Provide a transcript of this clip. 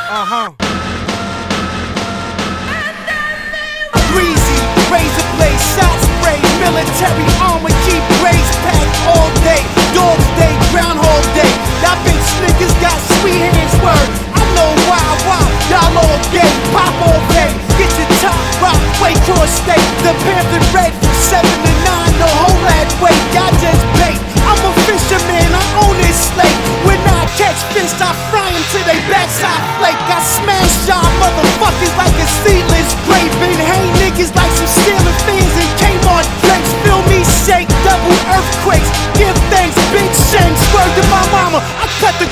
Breezy, razor blade, shot spray, military armor, keep raised packed all day. Dog's day, groundhog day. Y'all bitch niggas got sweet hands, word. I know why, y'all all gay. Pop all day, get your top rock, way cross state. The Panther red from 7 to 9, the whole that way. Y'all just bait. I'm a fisherman, I own this slate. When I catch fish, I fry them till they backside flake. I smash y'all motherfuckers like a seedless grape. And hang niggas like some stealing things in Kmart drinks. Feel me shake, double earthquakes. Give thanks, big shame. Swerve to my mama, I cut the